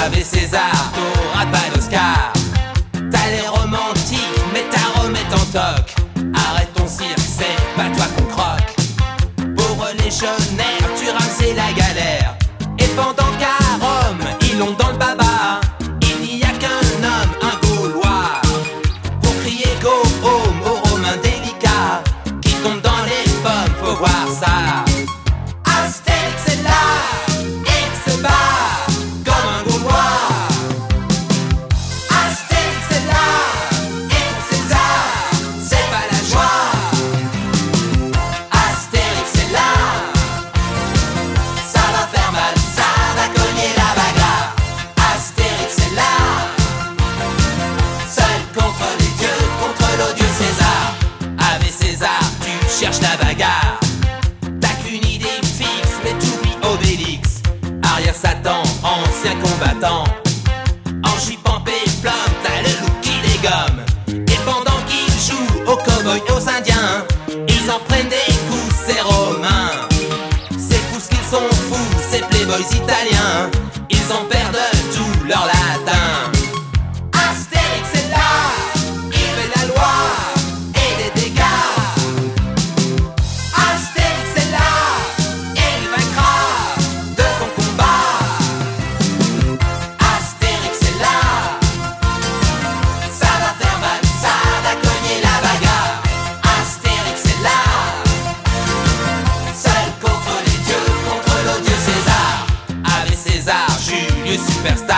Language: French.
Ave César, t'auras pas d'Oscar. T'as l'air romantique, mais ta Rome est en toc. Arrête ton cirque, c'est pas toi qu'on croque. Pauvre légionnaire, tu rames, c'est la galère. Et pendant qu'à Rome, ils l'ont dans le baba, il n'y a qu'un homme, un Gaulois, pour crier go home aux Romains délicats qui tombent dans les pommes, faut voir ça. Astérix est là, il se bat comme un Gaulois. Astérix est là, et César, c'est pas la joie. Astérix est là, ça va faire mal, ça va cogner la bagarre. Astérix est là, seul contre les dieux, contre l'odieux César. Ave César, tu cherches la bagarre. T'as qu'une idée fixe, mais t'oublies Obélix. Arrière Satan, ancien combattant. En jupe en péplum, t'as le loup qui les gomme. Et pendant qu'ils jouent aux cow-boys et aux indiens, ils en prennent des coups, ces Romains. C'est fou ce qu'ils sont fous, ces playboys italiens. Ils en perdent tout leur latin. Astérix est là, il fait la loi et des dégâts. Astérix est là, et il vaincra de son combat. Astérix est là, ça va faire mal, ça va cogner la bagarre. Astérix est là, seul contre les dieux, contre l'odieux César. Ave César, Julius Superstar.